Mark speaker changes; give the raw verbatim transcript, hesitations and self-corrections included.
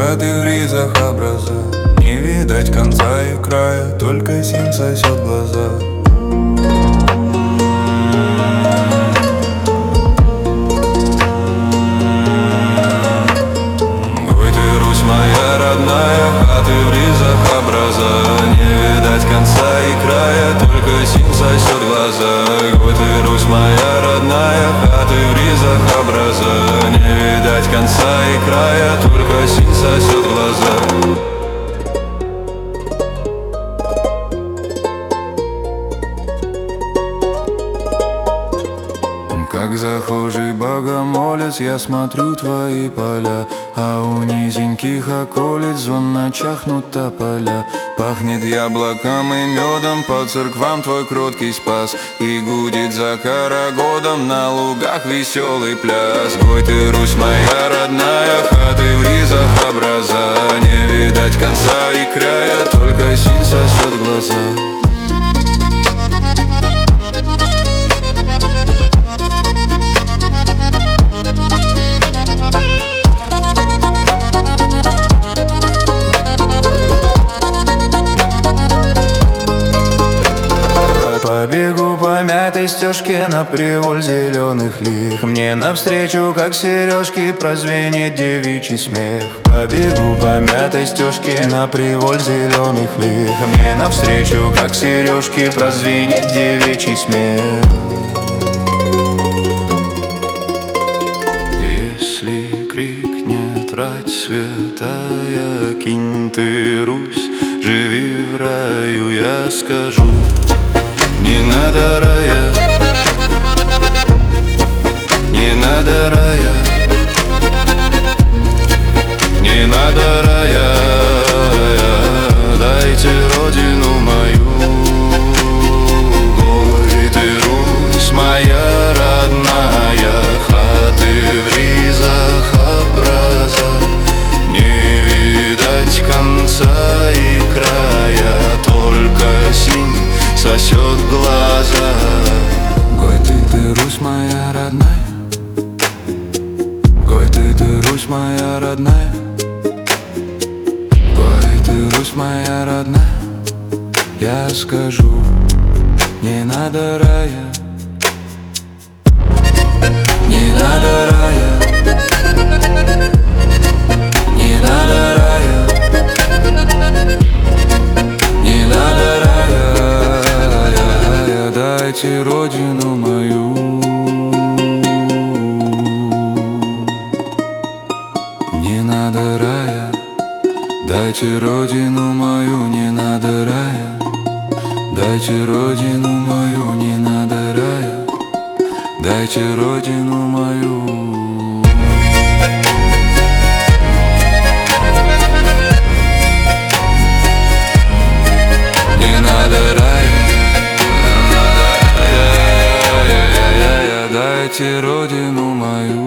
Speaker 1: хаты в ризах образа. Не видать конца и края, только синь сосет глаза. Ой, ты, Русь моя родная, хаты в ризах образа. Не видать конца и края, только синь сосет глаза. Ой, ты, Русь моя родная, хаты в ризах образа. Не видать конца и края, только синь сосет глаза. Как захожий богомолец, я смотрю твои поля, а у низеньких околиц звонно чахнут тополя. Пахнет яблоком и медом, по церквам твой кроткий спас, и гудит за карагодом на лугах веселый пляс. Гой ты, Русь моя родная, хаты в ризах образа. Не видать конца и края, только синь сосет глаза. Побегу по мятой стежке на приволь зеленых лих. Мне навстречу, как сережки, прозвенит девичий смех. Побегу по мятой стежке на приволь зеленых лих. Мне навстречу, как сережки, прозвенит девичий смех. Если крикнет рать святая, кинь ты, Русь, живи в раю, я скажу: не надо рая, не надо рая, не надо рая. Дайте родину мою. Ой, ты, Русь моя родная, хаты в ризах образа. Не видать конца и края, только синь сосет глаза. Гой ты, ты, Русь моя родная, гой ты, ты, Русь моя родная, гой ты, Русь моя родная. Я скажу: не надо рая, не надо рая, не надо рая, не надо рая. Дайте родину мою. Не надо рая, дайте родину мою. Не надо рая, дайте родину мою. Не надо рая, дайте родину мою. Не надо рая, дайте родину мою.